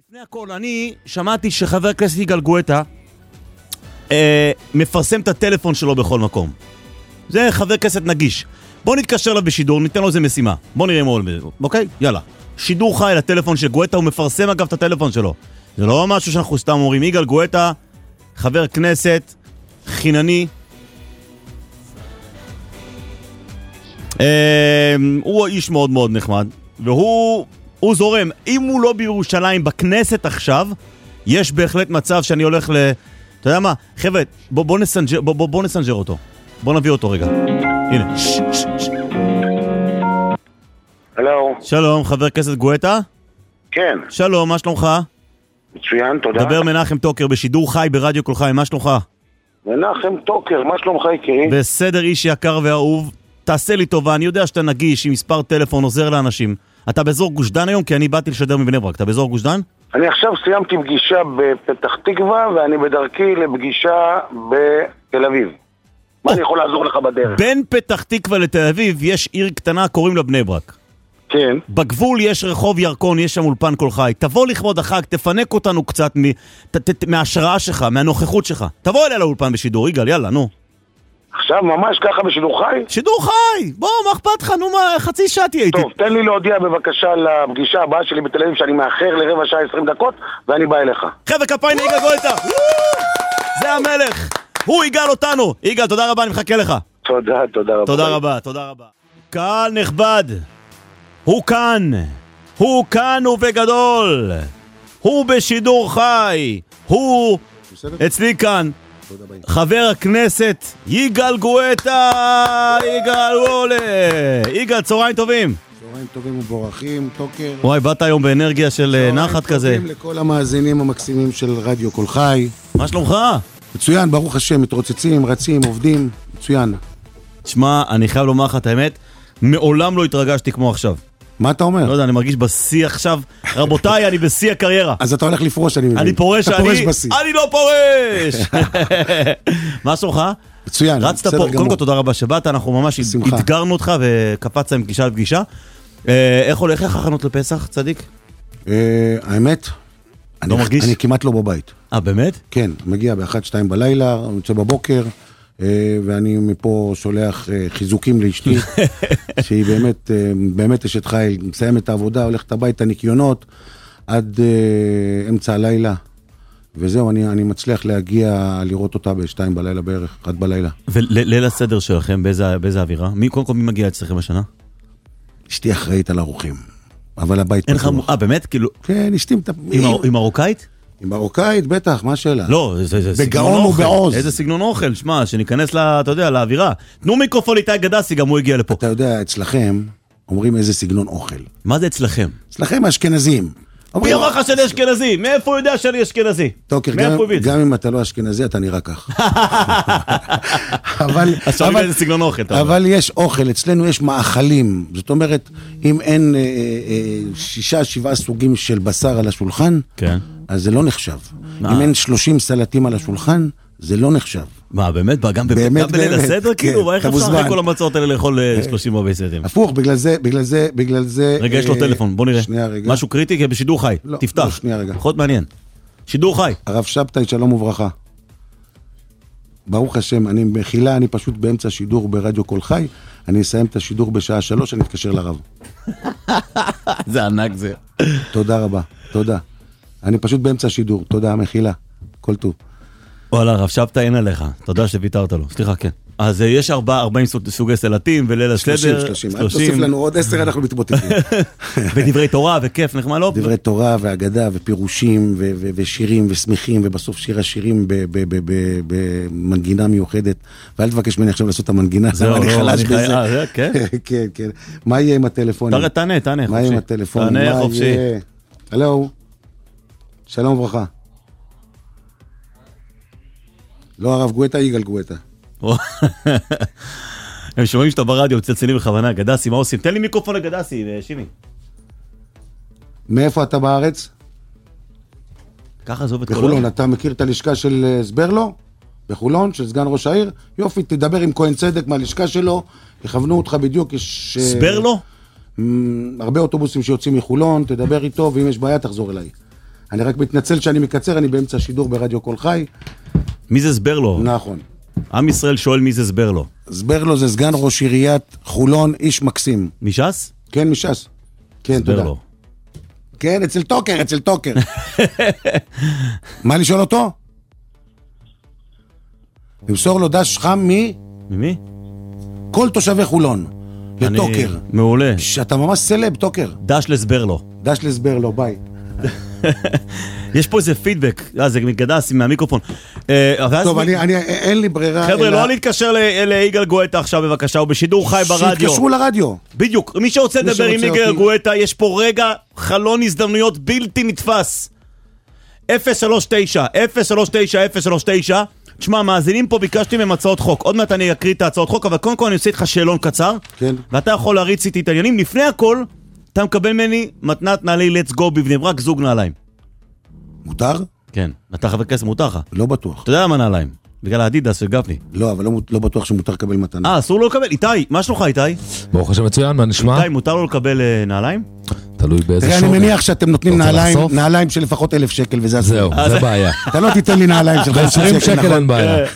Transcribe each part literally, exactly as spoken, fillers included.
לפני הכל, אני שמעתי שחבר הכנסת יגאל גואטה אה, מפרסם את הטלפון שלו בכל מקום. זה חבר כנסת נגיש. בוא נתקשר לו בשידור, ניתן לו איזה משימה. בוא נראה מה הוא... אוקיי? יאללה. שידור חי לטלפון של גואטה, הוא מפרסם אגב את הטלפון שלו. זה לא משהו שאנחנו סתם אומרים. יגאל גואטה, חבר כנסת, חינני. אה, הוא איש מאוד מאוד נחמד. והוא הוא זורם. אם הוא לא בירושלים בכנסת עכשיו, יש בהחלט מצב שאני הולך ל... אתה יודע מה? חבר'ה, בוא, בוא, נסנג'ר, בוא, בוא, בוא נסנג'ר אותו. בוא נביא אותו רגע. הנה. ש, ש, ש. הלו. שלום, חבר כנסת גואטה? כן. שלום, מה שלומך? מצוין, תודה. דבר מנחם טוקר בשידור חי ברדיו כל חי, מה שלומך? מנחם טוקר, מה שלומך יקירי? בסדר, איש יקר ואהוב. תעשה לי טובה, אני יודע שאתה נגיש עם מספר טלפון, עוזר לאנשים. אתה באזור גוש דן היום? כי אני באתי לשדר מבני ברק. אתה באזור גוש דן? אני עכשיו סיימתי פגישה בפתח תקווה, ואני בדרכי לפגישה בתל אביב. מה אני יכול לעזור לך בדרך? בין פתח תקווה לתל אביב יש עיר קטנה, קוראים לה בני ברק. כן. בגבול יש רחוב ירקון, יש שם אולפן כל חי. תבוא לכבוד החג, תפנק אותנו קצת מההשראה שלך, מהנוכחות שלך. תבוא אליה לאולפן בשידור, יגאל, יאללה, נו. עכשיו ממש ככה בשידור חי? שידור חי! בוא, מה אכפת לך? נו, מה, חצי שעה תהיה איתי. טוב, תן לי להודיע בבקשה לפגישה הבאה שלי בתל אביב שאני מאחר לרבע שעה עשרים דקות, ואני בא אליך. חבר'ה, כפיים ליגאל גואטה! זה המלך! הוא יגאל אותנו! יגאל, תודה רבה, אני מחכה לך. תודה, תודה רבה. תודה רבה, תודה רבה. קהל נכבד, הוא כאן, הוא כאן ובגדול, הוא בשידור חי, הוא אצלי כאן, חבר הכנסת יגאל גואטה. יגאל וולה, יגאל, צהריים טובים. צהריים טובים ובורחים, טוקר. וואי, באת היום באנרגיה של נחת כזה. צהריים טובים לכל המאזינים המקסימים של רדיו כל חי. מה שלומך? מצוין, ברוך השם, מתרוצצים, רצים, עובדים, מצוין. תשמע, אני חייב לומר לך את האמת, מעולם לא התרגשתי כמו עכשיו. מה אתה אומר? לא יודע, אני מרגיש בשיא עכשיו. רבותיי, אני בשיא הקריירה. אז אתה הולך לפרוש, אני מבין. אני פורש, אתה פורש בשיא. אני לא פורש! מה שלומך? מצוין, רצת פה, קודם כל תודה רבה שבאת, אנחנו ממש התגרנו אותך וקפצת עם פגישה לפגישה. איך הולך, איך הכנות לפסח, צדיק? האמת, אני כמעט לא בבית. אה, באמת? כן, מגיע באחת, שתיים בלילה, אני יוצא בבוקר, ואני מפה שולח חיזוקים לאשתי, שהיא באמת, באמת אשת חיל, מסיים את העבודה, הולכת הביתה ניקיונות, עד אמצע הלילה, וזהו, אני, אני מצליח להגיע לראות אותה בשתיים בלילה בערך, עד בלילה. וליל הסדר שלכם, באיזה, באיזה אווירה? מי, קודם כל, מי מגיע אצלכם השנה? אשתי אחראית על אורחים, אבל הבית פתוח. אה, באמת? כאילו... כן, אשתי... עם מרוקאית? עם מרוקאית, בטח, מה השאלה? לא, זה, זה בגאון ובעוז. איזה סגנון אוכל, שמה, שניכנס לה, אתה יודע, לאווירה. תנו מיקרופון איתי גדסי, גם הוא הגיע לפה. אתה יודע, אצלכם אומרים איזה סגנון אוכל. מה זה אצלכם? אצלכם האשכנזים. מי אמר לך שאני אשכנזי? מאיפה הוא יודע שאני אשכנזי? טוקר, גם אם אתה לא אשכנזי, אתה נראה כך. אבל יש אוכל, אצלנו יש מאכלים. זאת אומרת, אם אין שישה, שבעה סוגים של בשר על השולחן, אז זה לא נחשב. אם אין שלושים סלטים על השולחן, זה לא נחשב. מה, באמת? גם בליל הסדר? כאילו, איך אפשר אחרי כל המצאות האלה לאכול שלושים הרבה סרטים? הפוך, בגלל זה, בגלל זה, בגלל זה... רגע, יש לו טלפון, בוא נראה. משהו קריטי, כי בשידור חי. תפתח. שנייה רגע. פחות מעניין. שידור חי. הרב שבתאי, שלום וברכה. ברוך השם, אני מחילה, אני פשוט באמצע שידור ברדיו כל חי, אני אסיים את השידור בשעה שלוש, אני אתקשר לרב. זה ענק זה. תודה רבה, תודה. אני פשוט באמצע שידור, תודה, מחילה. כל טוב. וואלה, רב שבתא אין עליך, תודה שוויתרת לו. סליחה, כן. אז יש ארבעים סוגי סלטים וליל הסדר. שלושים, שלושים. תוסיף לנו עוד עשר, אנחנו מתמוטטים. ודברי תורה וכיף, נחמד לא? דברי תורה והגדה ופירושים ושירים ושמחים, ובסוף שיר השירים במנגינה מיוחדת. ואל תבקש ממני עכשיו לעשות את המנגינה, אני חלש בזה. כן, כן. מה יהיה עם הטלפונים? תענה, תענה. מה יהיה עם הטלפונים? תענה חופשי. הלו, שלום וברכה. לא הרב גואטה, יגאל גואטה. הם שומעים שאתה ברדיו, מצלצלים בכוונה. גדסי, מה עושים? תן לי מיקרופון לגדסי, שימי. מאיפה אתה בארץ? ככה זה עובד כל בחולון, אתה מכיר את הלשכה של סברלו? בחולון, של סגן ראש העיר? יופי, תדבר עם כהן צדק מהלשכה שלו, יכוונו אותך בדיוק, יש... סברלו? הרבה אוטובוסים שיוצאים מחולון, תדבר איתו, ואם יש בעיה תחזור אליי. אני רק מתנצל שאני מקצר, אני באמצע שידור ברדיו כל חי. מי זה סברלו? נכון. עם ישראל שואל מי זה סברלו. סברלו זה סגן ראש עיריית חולון, איש מקסים. מש"ס? כן, מש"ס. כן, תודה. סברלו. כן, אצל טוקר, אצל טוקר. מה לשאול אותו? למסור לו דש חם מי? ממי? כל תושבי חולון. לטוקר. אני... מעולה. שאתה ממש סלב, טוקר. דש לסברלו. דש לסברלו, ביי. יש פה איזה פידבק, אה, זה מגדס מהמיקרופון. טוב, אני, אני, אין לי ברירה. חבר'ה, לא להתקשר ליגאל גואטה עכשיו בבקשה, הוא בשידור חי ברדיו. שיתקשרו לרדיו. בדיוק, מי שרוצה לדבר עם יגאל גואטה, יש פה רגע חלון הזדמנויות בלתי נתפס. אפס שלוש תשע, אפס שלוש תשע, אפס שלוש תשע. תשמע, מאזינים פה, ביקשתי מהם הצעות חוק. עוד מעט אני אקריא את ההצעות חוק, אבל קודם כל אני עושה איתך שאלון קצר. כן. ואתה יכול להריץ איתי עניינים. לפני הכל, אתה מקבל ממני מתנת נעלי Let's Go בבני ברק, זוג נעליים. מותר? כן. אתה חבר כסף, מותר לך. לא בטוח. אתה יודע מה נעליים? בגלל האדידס של גפני. לא, אבל לא, לא בטוח שמותר לקבל מתנה. אה, אסור לו לקבל. איתי, מה שלומך איתי? ברוך השם מצוין, מה נשמע? איתי, מותר לו לקבל נעליים? תלוי באיזה תראה, שוק. אני מניח שאתם נותנים נעליים, נעליים של לפחות אלף שקל, וזה אסור. זהו, זה בעיה. אתה לא תיתן לי נעליים של עשרים שקל אין בעיה.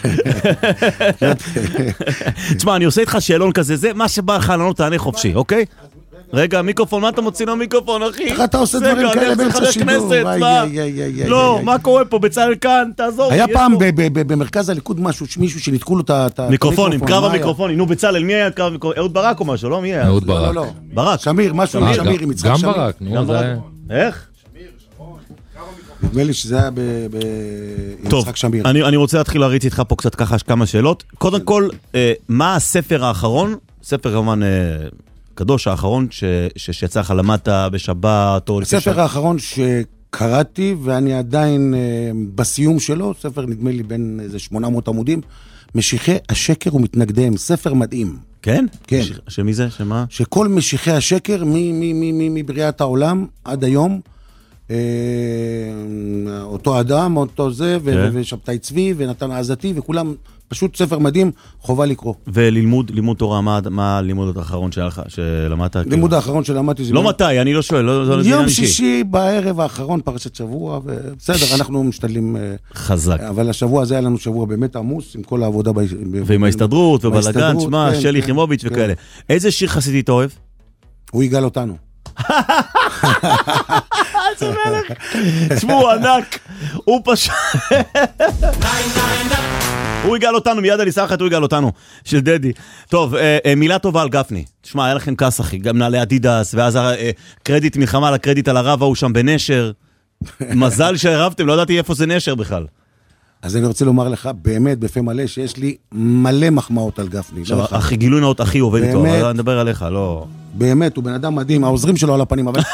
תשמע, אני עושה איתך שאלון כזה, זה מה שבא לך לענות תענה חופשי, אוקיי? רגע, מיקרופון, מה אתה מוציא למיקרופון, אחי? איך אתה עושה דברים כאלה באמצע שידור? לא, מה קורה פה? בצלאל כאן, תעזור. היה פעם במרכז הליכוד משהו, מישהו שניתקו לו את המיקרופונים, קרב המיקרופונים. נו, בצלאל, מי היה קרב המיקרופונים? אהוד ברק או משהו, לא? מי היה? אהוד ברק. ברק. שמיר, משהו עם שמיר, עם יצחק שמיר. גם ברק, נו, זה... איך? נדמה לי שזה היה עם יצחק שמיר. טוב, אני רוצה להתחיל להריץ איתך פה קצת ככה כמה שאלות. קודם כל, מה הספר האחרון? ספר כמובן... קדוש האחרון שיצא לך למדת בשבת או... הספר האחרון שקראתי ואני עדיין בסיום שלו, ספר נדמה לי בין איזה שמונה מאות עמודים, משיחי השקר ומתנגדיהם, ספר מדהים. כן? כן. שמי זה? שמה? שכל משיחי השקר מבריאת העולם עד היום, אותו אדם, אותו זה, ושבתאי צבי ונתן עזתי וכולם... פשוט ספר מדהים, חובה לקרוא. ולימוד, לימוד תורה, מה, מה הלימוד האחרון שלך, שלמדת? לימוד האחרון שלמדתי זה... לא מתי, אני לא שואל, לא... יום שישי בערב האחרון, פרשת שבוע, ובסדר, אנחנו משתדלים... חזק. אבל השבוע הזה היה לנו שבוע באמת עמוס, עם כל העבודה... ועם ההסתדרות, ובלגן, שמה, שלי חימוביץ' וכאלה. איזה שיר חסידי אתה אוהב? הוא יגאל אותנו. תשמעו, ענק, הוא פשוט... הוא יגאל אותנו, מיד אני סחת, הוא יגאל אותנו, של דדי. טוב, מילה טובה על גפני. תשמע, היה לכם כס, אחי, גם נעלי אדידס, ואז קרדיט מלחמה לקרדיט על הרב ההוא שם בנשר. מזל שהרבתם, לא ידעתי איפה זה נשר בכלל. אז אני רוצה לומר לך, באמת, בפה מלא, שיש לי מלא מחמאות על גפני. אחי, גילוי נאות, אחי עובד איתו, אני מדבר עליך, לא... באמת, הוא בן אדם מדהים, העוזרים שלו על הפנים, אבל...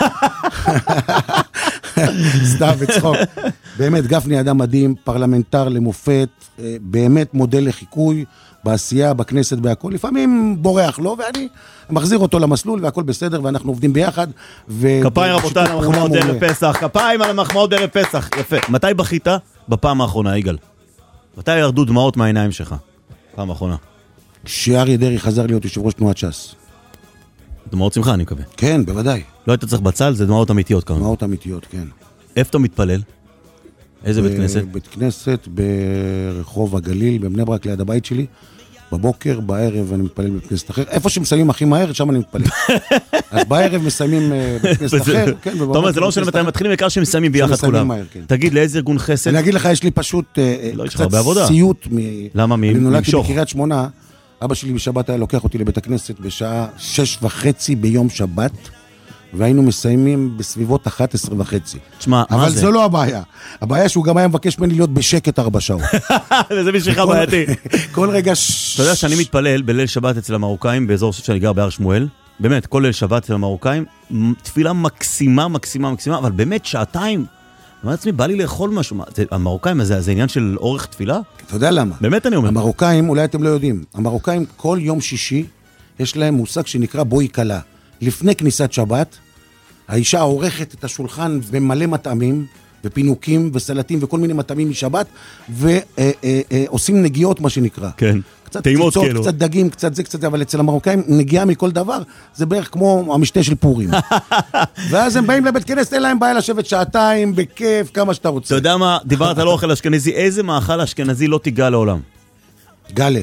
סתם בצחוק. באמת, גפני אדם מדהים, פרלמנטר למופת, באמת מודל לחיקוי, בעשייה, בכנסת, בהכל. לפעמים בורח לו, ואני מחזיר אותו למסלול, והכל בסדר, ואנחנו עובדים ביחד. כפיים רבותיי על המחמאות בערב פסח, כפיים על המחמאות בערב פסח, יפה. מתי בכית? בפעם האחרונה, יגאל. מתי ירדו דמעות מהעיניים שלך? פעם האחרונה. כשאריה דרעי חזר להיות יושב ראש תנועת ש"ס. דמעות שמחה, אני מקווה. כן, בוודאי. לא היית צריך בצל, זה דמעות אמיתיות כמובן. דמעות אמיתיות, כן. איפה אתה מתפלל? איזה בית כנסת? בית כנסת ברחוב הגליל, בבני ברק, ליד הבית שלי. בבוקר, בערב אני מתפלל בבית כנסת אחר. איפה שמסיימים הכי מהר, שם אני מתפלל. אז בערב מסיימים בבית כנסת אחר. זאת אומרת, זה לא משנה מתי הם מתחילים, בעיקר שמסיימים ביחד כולם. תגיד, לאיזה ארגון חסד? אני אגיד לך, יש לי פשוט קצת סיוט. למה? אני נולדתי בקריית שמונה. אבא שלי בשבת היה לוקח אותי לבית הכנסת בשעה שש וחצי ביום שבת, והיינו מסיימים בסביבות אחת עשרה וחצי. תשמע, מה זה? אבל זו לא הבעיה. הבעיה שהוא גם היה מבקש ממני להיות בשקט ארבע שעות. וזה בשבילך בעייתי. כל רגע... אתה יודע שאני מתפלל בליל שבת אצל המרוקאים, באזור שאני גר בהר שמואל, באמת, כל ליל שבת אצל המרוקאים, תפילה מקסימה, מקסימה, מקסימה, אבל באמת שעתיים, אני עצמי, בא לי לאכול משהו. המרוקאים, זה עניין של אורך תפילה? אתה יודע למה? באמת אני אומר. המרוקאים, אולי אתם לא יודעים, המרוקאים כל יום שישי, יש להם מושג שנקרא בואי קלה. לפני כניסת שבת, האישה עורכת את השולחן במלא מטעמים, ופינוקים וסלטים וכל מיני מטעמים משבת, ועושים נגיעות, מה שנקרא. כן. קצת טעימות ציצות, כאילו. קצת דגים, קצת זה, קצת זה, אבל אצל המרוקאים נגיעה מכל דבר, זה בערך כמו המשתה של פורים. ואז הם באים לבית כנסת, אין להם בעיה לשבת שעתיים, בכיף, כמה שאתה רוצה. אתה יודע מה, דיברת על אוכל אשכנזי, איזה מאכל אשכנזי לא תיגע לעולם? גלה.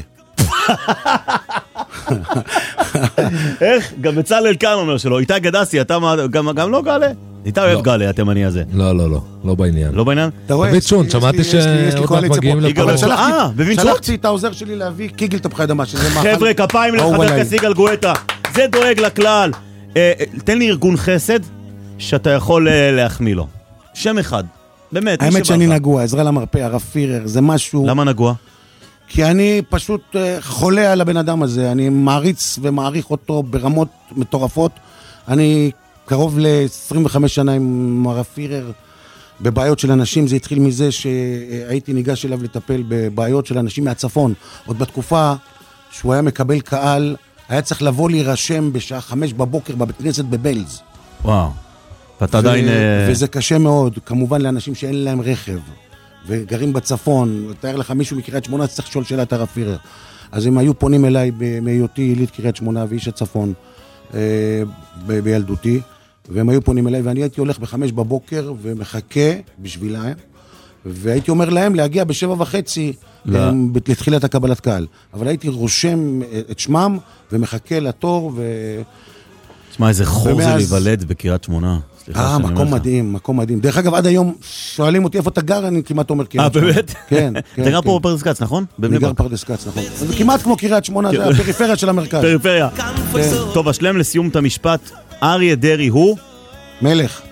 איך? גם בצלאל כאן אומר שלא. איתי גדסי, אתה גם לא גלה? איתי אוהב גלה, התימני הזה. לא, לא, לא, לא בעניין. לא בעניין? אתה רואה? דוד שון, שמעתי שעוד מעט מגיעים לפה. אבל שלחתי- אה, בווינצ'ון? שלחתי את העוזר שלי להביא קיגל תפוחי אדמה, שזה מאכל. חבר'ה, כפיים אהוב לחבר עליי. הכנסת יגאל גואטה. זה דואג לכלל. אה, אה, תן לי ארגון חסד שאתה יכול אה, להחמיא לו. שם אחד. באמת. מי האמת שבא שאני לך. נגוע, עזרה למרפא, הרב פירר, זה משהו... למה נגוע? כי אני פשוט אה, חולה על הבן אדם הזה, אני מעריץ ומעריך אותו ברמות מטורפות. אני קרוב ל-עשרים וחמש שנה עם הרב פירר בבעיות של אנשים. זה התחיל מזה שהייתי ניגש אליו לטפל בבעיות של אנשים מהצפון. עוד בתקופה שהוא היה מקבל קהל, היה צריך לבוא להירשם בשעה חמש בבוקר בבית כנסת בבלז. וואו. ואתה עדיין... אה, וזה קשה מאוד, כמובן לאנשים שאין להם רכב. וגרים בצפון, תאר לך מישהו מקריית שמונה, צריך לשאול שאלת הרב פירר. אז הם היו פונים אליי מהיותי יליד קריית שמונה ואיש הצפון אה, ב- בילדותי, והם היו פונים אליי, ואני הייתי הולך בחמש בבוקר ומחכה בשבילהם, והייתי אומר להם להגיע בשבע וחצי לא. אה, לתחילת הקבלת קהל. אבל הייתי רושם את שמם ומחכה לתור ו... תשמע, איזה חור זה ומאז- להיוולד בקריית שמונה. סליחה אה, שאני אומר מקום לך. מדהים, מקום מדהים. דרך אגב, עד היום שואלים אותי איפה אתה גר, אני כמעט אומר אה, קריית שמונה. באמת? כן, כן. אתה גר כן. פה בפרדס כץ, נכון? אני בבני גר ברק. פרדס כץ, נכון. זה כמעט כמו קריית שמונה, זה הפריפריה של המרכז. פריפריה. כן. טוב, אשלם לסיום את המשפט. אריה דרעי הוא? מלך.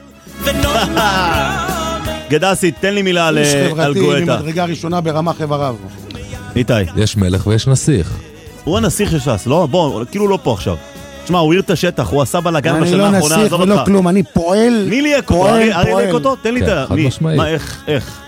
גדסי, תן לי מילה על איש על חברתי גואטה. ממדרגה ראשונה ברמה חבריו. איתי, יש מלך ויש נסיך. הוא הנסיך של ש"ס, לא? בוא, כאילו לא פה עכשיו. תשמע, הוא עיר את השטח, הוא עשה בלאגן אני בשנה לא האחרונה, נסיך עזוב ולא אותך. כלום, אני פועל, מי ליהק אותו? פועל, אריה אריה ליהק פועל. אותו? תן לי את כן, ה... חד מי? משמעית. מה, איך? איך?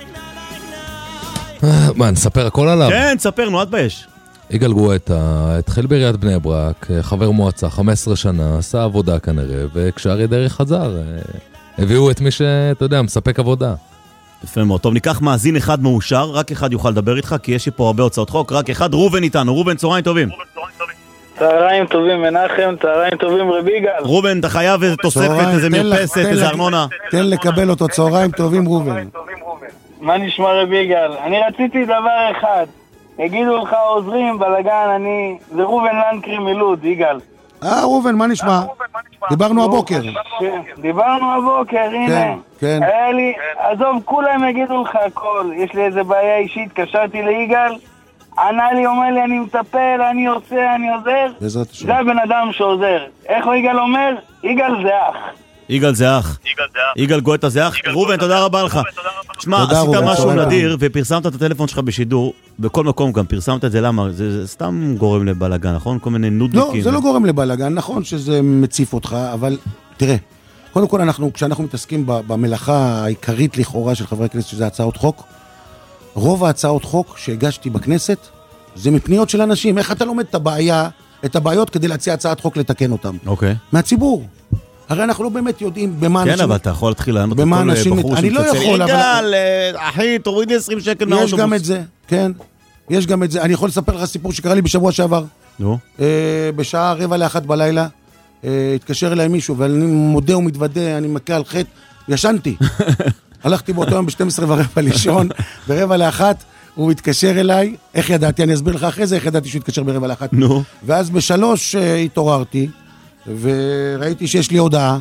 מה, נספר הכל עליו? כן, תספר, נו, את באש. יגאל גואטה התחיל בעיריית בני ברק, חבר מועצה, חמש עשרה שנה, עשה עבודה כנראה, וכשאריה דרעי חזר, אה, הביאו את מי שאתה יודע, מספק עבודה. יפה מאוד. טוב, ניקח מאזין אחד מאושר, רק אחד יוכל לדבר איתך, כי יש לי פה הרבה הוצאות חוק, רק אחד, רובן איתנו. רובן, צהריים טובים. צהריים טובים מנחם, צהריים טובים רבי יגאל. רובן, אתה חייב איזה תוספת, צהריים, איזה תן לך, מרפסת, תן איזה לך. ארנונה. תן לקבל אותו, צהריים טובים ראובן. מה נשמע רבי יגאל? אני רציתי דבר אחד. יגידו לך עוזרים, בלגן, אני... זה רובן לנקרי מלוד, יגאל. אה ראובן, מה נשמע? דיברנו הבוקר. כן, דיברנו הבוקר, הנה. כן, כן. היה לי, עזוב, כולם יגידו לך הכל. יש לי איזה בעיה אישית, התקשרתי ליגאל, ענה לי, אומר לי, אני מטפל, אני עושה, אני עוזר. בעזרת השם. זה הבן אדם שעוזר. איך הוא יגאל אומר? יגאל זה אח. יגאל זה אח. יגאל גואטה זה אח. רובן, תודה רבה לך. שמע, תודה, עשית רובן, משהו תודה. נדיר, ופרסמת את הטלפון שלך בשידור, בכל מקום גם פרסמת את זה, למה? זה זה סתם גורם לבלגן, נכון? כל מיני לא, נודניקים. זה לא גורם לבלגן, נכון שזה מציף אותך, אבל תראה, קודם כל אנחנו, כשאנחנו מתעסקים ב- במלאכה העיקרית לכאורה של חברי הכנסת, שזה הצעות חוק, רוב ההצעות חוק שהגשתי בכנסת, זה מפניות של אנשים. איך אתה לומד את הבעיה, את הבעיות כדי להציע הצעת חוק לתקן אותם? אוקיי. מהציבור. הרי אנחנו לא באמת יודעים במה כן, אנשים... אבל אתה יכול להתחיל לענות במה לכל אנשים- בחור אני לא שמצלצל, יכול, אבל- יגאל, אה, אחי, תוריד לי עשרים שקל יש מהאוטובוס. גם את זה, כן. יש גם את זה. אני יכול לספר לך סיפור שקרה לי בשבוע שעבר. נו. אה, בשעה רבע לאחת בלילה, אה, התקשר אליי מישהו, ואני מודה ומתוודה, אני מכה על חטא, ישנתי. הלכתי באותו יום ב-שתים עשרה ורבע לישון, ברבע לאחת, הוא התקשר אליי, איך ידעתי, אני אסביר לך אחרי זה, איך ידעתי שהוא התקשר ברבע לאחת. נו. ואז בשלוש אה, התעוררתי, וראיתי שיש לי הודעה,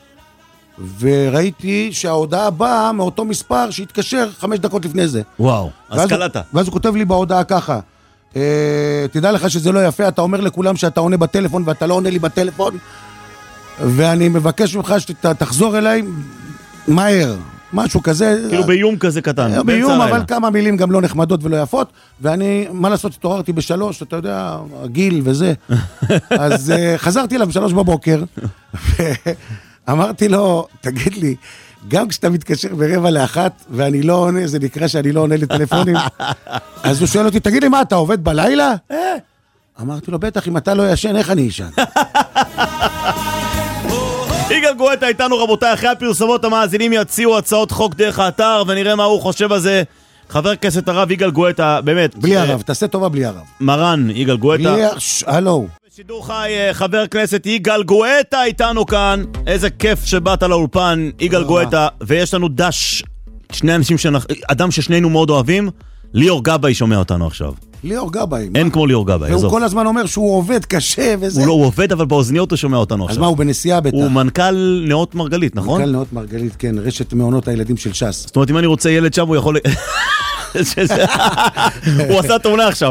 וראיתי שההודעה באה מאותו מספר שהתקשר חמש דקות לפני זה. וואו, אז ואז הוא- קלטת. ואז הוא כותב לי בהודעה ככה, אה, תדע לך שזה לא יפה, אתה אומר לכולם שאתה עונה בטלפון ואתה לא עונה לי בטלפון, ואני מבקש ממך שתחזור אליי מהר, משהו כזה. כאילו באיום כזה קטן. אה, באמצע באיום, הלילה. אבל כמה מילים גם לא נחמדות ולא יפות, ואני, מה לעשות, התעוררתי בשלוש, אתה יודע, הגיל וזה. אז אה, חזרתי אליו בשלוש בבוקר, ואמרתי לו, תגיד לי, גם כשאתה מתקשר ברבע לאחת, ואני לא עונה, זה נקרא שאני לא עונה לטלפונים, אז הוא שואל אותי, תגיד לי, מה, אתה עובד בלילה? אמרתי לו, בטח, אם אתה לא ישן, איך אני ישן? יגאל גואטה איתנו רבותיי, אחרי הפרסומות המאזינים יציעו הצעות חוק דרך האתר ונראה מה הוא חושב על זה חבר הכנסת הרב יגאל גואטה, באמת. בלי הרב, תעשה טובה בלי הרב. מרן יגאל גואטה. בלי... הלו. בשידור חי, חבר הכנסת יגאל גואטה איתנו כאן. איזה כיף שבאת לאולפן, יגאל גואטה, ויש לנו דש, שני אנשים, אדם ששנינו מאוד אוהבים, ליאור גבאי שומע אותנו עכשיו. ליאור גבאי. אין כמו ליאור גבאי. והוא כל הזמן אומר שהוא עובד קשה וזה. הוא לא, הוא עובד, אבל באוזניות הוא שומע אותנו עכשיו. אז מה, הוא בנסיעה בטח? הוא מנכ"ל נאות מרגלית, נכון? מנכ"ל נאות מרגלית, כן, רשת מעונות הילדים של ש"ס. זאת אומרת, אם אני רוצה ילד שם, הוא יכול... הוא עשה תאונה עכשיו.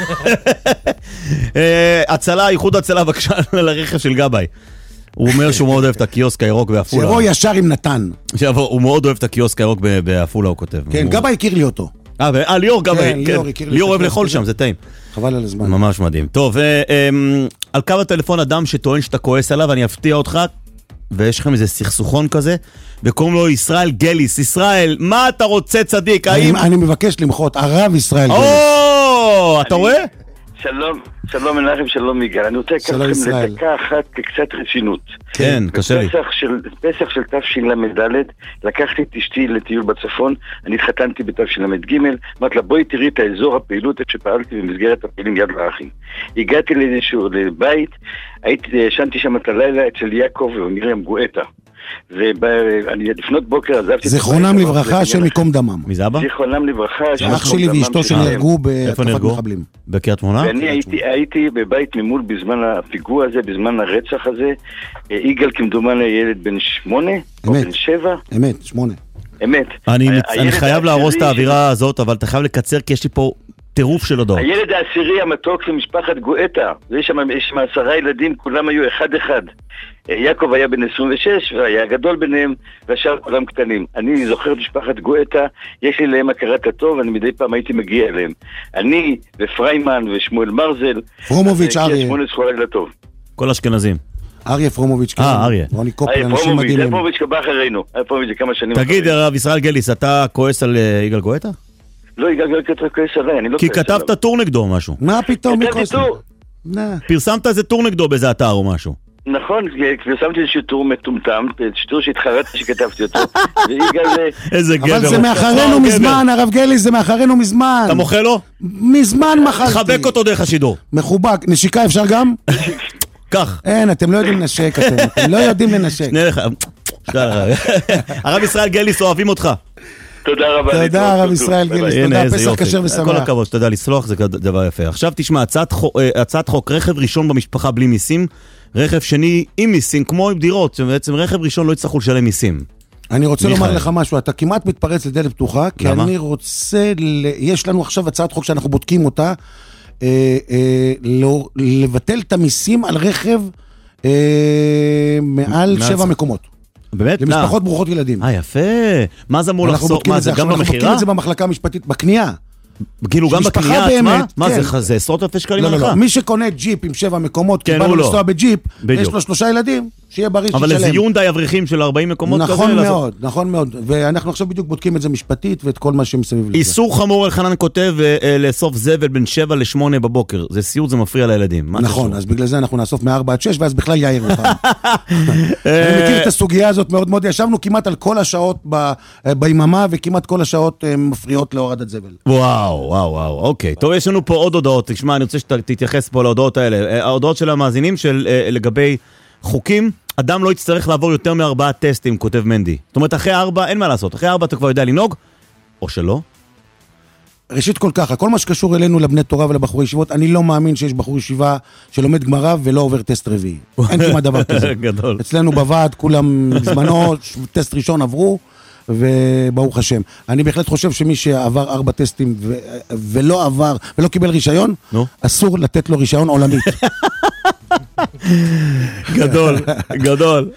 הצלה, איחוד הצלה, בבקשה, לרכב של גבאי. הוא אומר שהוא מאוד אוהב את הקיוסק הירוק באפולה. שיבוא ישר עם נתן. הוא מאוד אוהב את הקיוסק הירוק באפולה, הוא כותב. כן, גבאי הכיר לי אותו. אה, ליאור גבאי, ליאור אוהב לאכול שם, זה טעים. חבל על הזמן. ממש מדהים. טוב, על קו הטלפון אדם שטוען שאתה כועס עליו, אני אפתיע אותך, ויש לכם איזה סכסוכון כזה, וקוראים לו ישראל גליס. ישראל, מה אתה רוצה צדיק? אני מבקש למחות, הרב ישראל גליס. או, אתה רואה? שלום, שלום מנחם, שלום יגאל. אני רוצה לקחת לכם לדקה אחת קצת רצינות. כן, קשה לי. בפסח של תשל"ד, לקחתי את אשתי לטיול בצפון, אני התחתנתי בתשל"ג, אמרת לה בואי תראי את האזור הפעילות שפעלתי במסגרת הפעילים יד לאחים. הגעתי לאיזשהו לבית, ישנתי שם את הלילה אצל יעקב ומרים גואטה. ולפנות בוקר עזבתי... זכרונם לברכה, השם יקום דמם. מי זה אבא? זכרונם לברכה, השם יקום דמם. אח שלי ואשתו שנהרגו בהתקפת מחבלים. בקריית שמונה? ואני הייתי בבית ממול בזמן הפיגוע הזה, בזמן הרצח הזה. יגאל כמדומני ילד בן שמונה, או בן שבע. אמת, שמונה. אמת. אני חייב להרוס את האווירה הזאת, אבל אתה חייב לקצר כי יש לי פה טירוף של הודעות. הילד העשירי המתוק של משפחת גואטה. יש שם עשרה ילדים, כולם היו אחד אחד. יעקב היה בן עשרים ושש, והיה גדול ביניהם, והשאר כולם קטנים. אני זוכר את משפחת גואטה, יש לי להם הכרת הטוב, אני מדי פעם הייתי מגיע אליהם. אני ופריימן ושמואל מרזל, פרומוביץ' אריה. שמונה זכורה לטוב. כל אשכנזים. אריה פרומוביץ'. אה, אריה. רוני קופר, אנשים מדהימים. אריה פרומוביץ' קבע אחרינו. אריה פרומוביץ' זה כמה שנים. תגיד, הרב ישראל גליס, אתה כועס על יגאל גואטה? לא, יגאל גואטה כועס עליי, אני לא כי כתבת טור נגדו או משהו. מה פתאום? פרסמת איזה טור נגדו באיזה אתר או משהו. נכון, פרסמתי איזשהו טור מטומטם, טור שהתחרטתי שכתבתי אותו, איזה גבר. אבל זה מאחרינו מזמן, הרב גליס, זה מאחרינו מזמן. אתה מוחה לו? מזמן מחלתי. חבק אותו דרך השידור. מחובק, נשיקה אפשר גם? כך. אין, אתם לא יודעים לנשק, אתם לא יודעים לנשק. הרב ישראל גליס, אוהבים אותך. תודה רבה. תודה הרב ישראל גליס, תודה, פסח כשר ושמח. כל הכבוד, שתדע לסלוח, זה דבר יפה. עכשיו תשמע, הצעת חוק רכב ראשון במשפחה בלי מיסים, רכב שני עם מיסים, כמו עם דירות, שבעצם רכב ראשון לא יצטרכו לשלם מיסים. אני רוצה לומר לך משהו, אתה כמעט מתפרץ לדלת פתוחה, כי אני רוצה, יש לנו עכשיו הצעת חוק שאנחנו בודקים אותה, לבטל את המיסים על רכב מעל שבע מקומות. באמת? למשפחות ברוכות ילדים. אה, יפה. מה זה אמור לחסוך? מה זה, גם במחירה? אנחנו בודקים את זה במחלקה המשפטית, בקנייה. כאילו גם בקנייה עצמה? מה זה, זה עשרות אלפי שקלים עליך? לא, לא, מי שקונה ג'יפ עם שבע מקומות, כי באנו לנסוע בג'יפ, יש לו שלושה ילדים, שיהיה בריא, שישלם. אבל איזה יונדאי אברכים של ארבעים מקומות כזה? נכון מאוד, נכון מאוד. ואנחנו עכשיו בדיוק בודקים את זה משפטית, ואת כל מה שמסביב לזה. איסור חמור, אלחנן כותב, לאסוף זבל בין שבע לשמונה בבוקר. זה סיוט, זה מפריע לילדים. נכון, אז בגלל זה אנחנו נאסוף מארבע עד שש, ואז בכלל יאיר אותנו. אני מכיר את הסוגיה הזאת מאוד מאוד. ישבנו כמעט על כל השעות ביממה, וכמעט כל השעות מפריעות להורדת זבל. וואו, וואו, וואו. אוקיי. טוב, יש לנו פה עוד הודעות. תשמע, אני רוצה שתתייחס פה להודעות האלה. ההודעות של המאזינים של לגבי חוקים, אדם לא יצטרך לעבור יותר מארבעה טסטים, כותב מנדי. זאת אומרת, אחרי ארבע, אין מה לעשות. אחרי ארבע אתה כבר יודע לנהוג, או שלא? ראשית כל ככה, כל מה שקשור אלינו לבני תורה ולבחורי ישיבות, אני לא מאמין שיש בחור ישיבה שלומד גמרא ולא עובר טסט רביעי. אין כמעט דבר כזה. גדול. אצלנו בוועד, כולם בזמנו, טסט ראשון עברו, וברוך השם. אני בהחלט חושב שמי שעבר ארבע טסטים ו- ולא עבר, ולא קיבל רישיון, no. אסור לתת לו רישיון עולמית. גדול, גדול.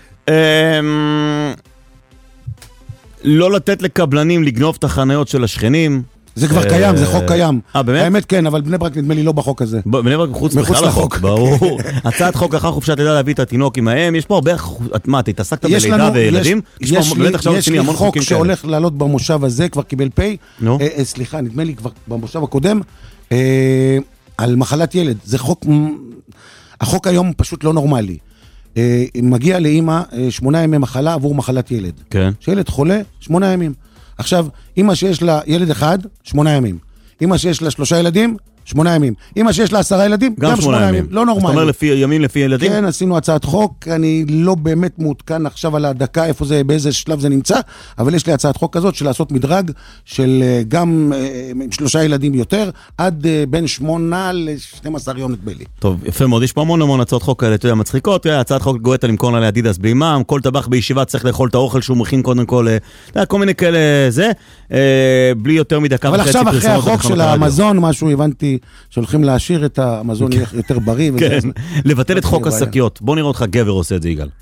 לא לתת לקבלנים לגנוב את החניות של השכנים. זה כבר קיים, זה חוק קיים. אה, באמת? האמת כן, אבל בני ברק נדמה לי לא בחוק הזה. בני ברק מחוץ בכלל לחוק, ברור. הצעת חוק אחר חופשת לידה להביא את התינוק עם האם, יש פה הרבה, מה, אתה התעסקת בלידה וילדים? יש לי חוק שהולך לעלות במושב הזה, כבר קיבל פי, סליחה, נדמה לי כבר במושב הקודם, על מחלת ילד. זה חוק, החוק היום פשוט לא נורמלי. מגיע לאמא שמונה ימי מחלה עבור מחלת ילד. כן. שילד חולה, שמונה ימים. עכשיו, אמא שיש לה ילד אחד, שמונה ימים. אמא שיש לה שלושה ילדים, שמונה ימים. אמא שיש לה עשרה ילדים, גם, גם שמונה ימים. ימים. לא נורמלי. זאת אומרת לפי ימים, לפי ילדים? כן, עשינו הצעת חוק, אני לא באמת מעודכן עכשיו על הדקה, איפה זה, באיזה שלב זה נמצא, אבל יש לי הצעת חוק כזאת של לעשות מדרג של גם שלושה ילדים יותר, עד בין שמונה ל-שנים עשר יום נדמה לי. טוב, יפה מאוד, יש פה המון המון הצעות חוק כאלה, אתה יודע, מצחיקות, הצעת חוק גואטה למכור לה אדידס בלי מע"מ, כל טבח בישיבה צריך לאכול את האוכל שהוא מכין קודם כל, אתה יודע, כל מיני כאלה, זה, בלי יותר מדקה אבל עכשיו אחרי החוק של המזון, משהו הבנתי שהולכים להשאיר את המזון יותר בריא. כן, לבטל את חוק השקיות. בוא נראה אותך גבר עושה את זה, יגאל.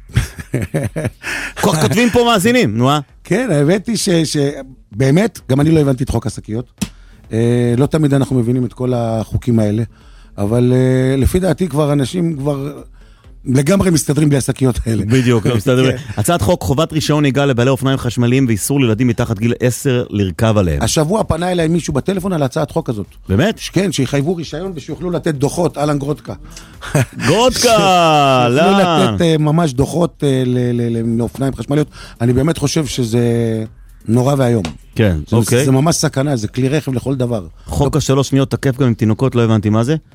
כך כותבים פה מאזינים, נו אה? כן, הבאתי שבאמת, גם אני לא הבנתי את חוק השקיות. לא תמיד אנחנו מבינים את כל החוקים האלה, אבל לפי דעתי כבר אנשים כבר לגמרי מסתדרים בלי השקיות האלה. בדיוק, לא מסתדרים. הצעת חוק חובת רישיון נהיגה לבעלי אופניים חשמליים ואיסור לילדים מתחת גיל עשר לרכב עליהם. השבוע פנה אליי מישהו בטלפון על הצעת חוק הזאת. באמת? כן, שיחייבו רישיון ושיוכלו לתת דוחות, אלן גרודקה. גרודקה, לא. שיוכלו לתת ממש דוחות לאופניים חשמליות. אני באמת חושב שזה נורא והיום. כן, אוקיי. זה ממש סכנה, זה כלי רכב לכל דבר. חוק השלוש שניות תקף גם עם תינוקות, לא הבנתי מה זה.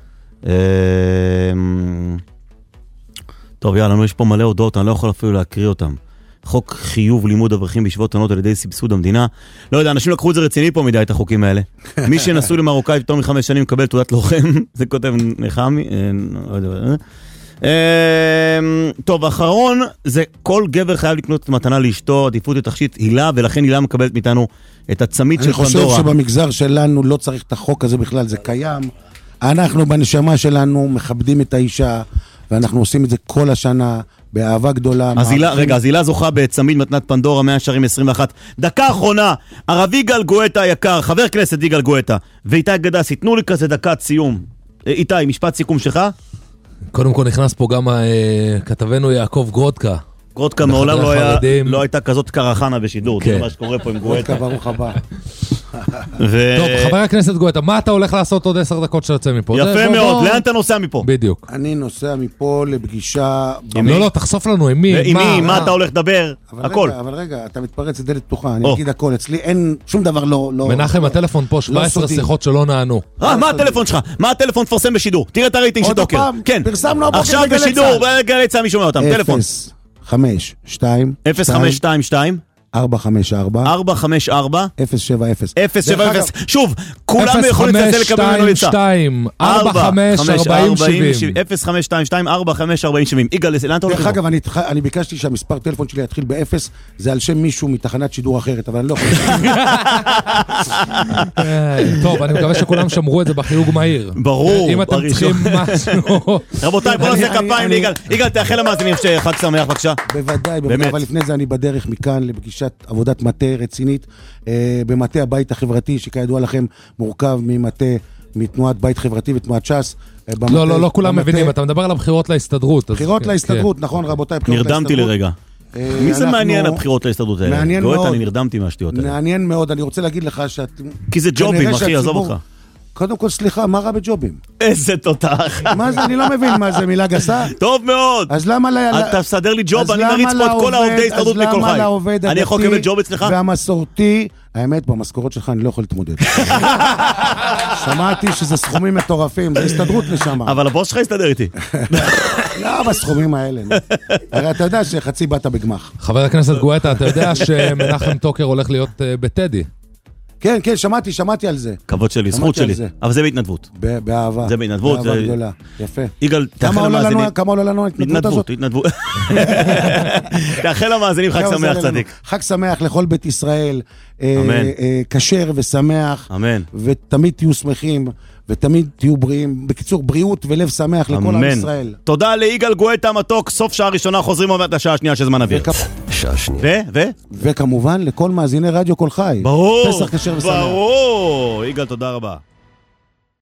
טוב, יאללה, יש פה מלא הודעות, אני לא יכול אפילו להקריא אותם. חוק חיוב לימוד אברכים בישיבות קטנות על ידי סבסוד המדינה. לא יודע, אנשים לקחו את זה רציני פה מדי, את החוקים האלה. מי שנסוי למרוקאי יותר מחמש שנים מקבל תעודת לוחם, זה כותב נחמי. טוב, האחרון, זה כל גבר חייב לקנות מתנה לאשתו, עדיפות לתכשיט הילה, ולכן הילה מקבלת מאיתנו את הצמית של פנדורה. אני חושב שבמגזר שלנו לא צריך את החוק הזה בכלל, זה קיים. אנחנו בנשמה שלנו מכבדים את האישה, ואנחנו עושים את זה כל השנה, באהבה גדולה. אז הילה, רגע, אז הילה זוכה בצמיד מתנת פנדורה, מאה שערים עשרים ואחת. דקה אחרונה, הרב יגאל גואטה היקר, חבר כנסת יגאל גואטה, ואיתי גדס, יתנו לי כזה דקת סיום. איתי, משפט סיכום שלך? קודם כל נכנס פה גם כתבנו יעקב גרודקה. גרודקה מעולם לא, היה, לא הייתה כזאת קרחנה בשידור, כן. זה מה שקורה פה עם גואטה. ברוך הבא. ו... טוב, חבר הכנסת גואטה, מה אתה הולך לעשות עוד עשר דקות שיוצא מפה? יפה זה, מאוד, בוא... לאן אתה נוסע מפה? בדיוק. אני נוסע מפה לפגישה... לא, לא, תחשוף לנו, עם מי? עם מי, מה אתה הולך לדבר? הכל. אבל רגע, אתה מתפרץ לדלת פתוחה, אני אגיד הכל, אצלי אין שום דבר לא... מנחם, הטלפון פה, שבע עשרה שיחות שלא נענו. אה, מה הטלפון שלך? מה הטלפון תפרסם בשידור? תראה את הרייטינג של טוקר. כן. פרסמנו הבוקר עכשיו בשידור, גלי צה"ל מי שומע אותם, טלפון. אפס חמש שתיים אפס חמש שתיים שתיים ארבע חמש ארבע ארבע חמש ארבע אפס שבע אפס אפס שבע אפס. שוב, כולם יכולים לצלצל לקבל ממנו עצה. ארבע חמש ארבעים שבעים אפס חמש שתיים שתיים ארבע חמש ארבעים שבעים. יגאל, לאן אתה הולך? דרך אגב, אני ביקשתי שהמספר טלפון שלי יתחיל באפס, זה על שם מישהו מתחנת שידור אחרת, אבל אני לא יכול. טוב, אני מקווה שכולם שמרו את זה בחיוג מהיר. ברור. אם אתם צריכים משהו... רבותיי, בוא נעשה כפיים ליגאל. יגאל, תאחל למאזינים שחג שמח, בבקשה. בוודאי, בוודאי, אבל לפני זה אני בדרך מכאן לפגישת עבודת מטה רצינית, במטה הבית החברתי, שכידוע לכם מורכב ממטה, מתנועת בית חברתי ותנועת ש"ס. לא, לא, לא כולם מבינים, אתה מדבר על הבחירות להסתדרות. בחירות להסתדרות, נכון רבותיי, בחירות להסתדרות. נרדמתי לרגע. מי זה מעניין הבחירות להסתדרות האלה? מעניין מאוד. אני נרדמתי מהשטויות האלה. מעניין מאוד, אני רוצה להגיד לך שאת... כי זה ג'ובים, אחי, עזוב אותך. קודם כל, סליחה, מה רע בג'ובים? איזה תותח. מה זה? אני לא מבין מה זה, מילה גסה? טוב מאוד. אז למה... אתה תסדר לי ג'וב, אני מריץ פה את כל העובדי הסתדרות מכל חי. אני יכול לקבל ג'וב אצלך? והמסורתי, האמת, במשכורות שלך אני לא יכול להתמודד. שמעתי שזה סכומים מטורפים, זה הסתדרות לשם. אבל הבוס שלך הסתדר איתי. לא, בסכומים האלה. הרי אתה יודע שחצי באת בגמח. חבר הכנסת גואטה, אתה יודע שמנחם טוקר הולך להיות בטדי? כן, כן, שמעתי, שמעתי על זה. כבוד שלי, זכות שלי. אבל זה בהתנדבות. באהבה. זה בהתנדבות. באהבה גדולה. יפה. יגאל, תאחל למאזינים. כמה עולה לנו ההתנדבות הזאת? התנדבות, התנדבות. תאחל למאזינים חג שמח צדיק. חג שמח לכל בית ישראל. אמן. כשר ושמח. אמן. ותמיד תהיו שמחים. ותמיד תהיו בריאים. בקיצור, בריאות ולב שמח לכל עם ישראל. תודה ליגאל גואטה מתוק. סוף שעה ראשונה חוזרים עוד השעה השנייה שזמן אוויר. שעה שנייה. ו? ו? וכמובן לכל מאזיני רדיו כל חי. ברור. פסח כשר ושמח. ברור. יגאל, תודה רבה.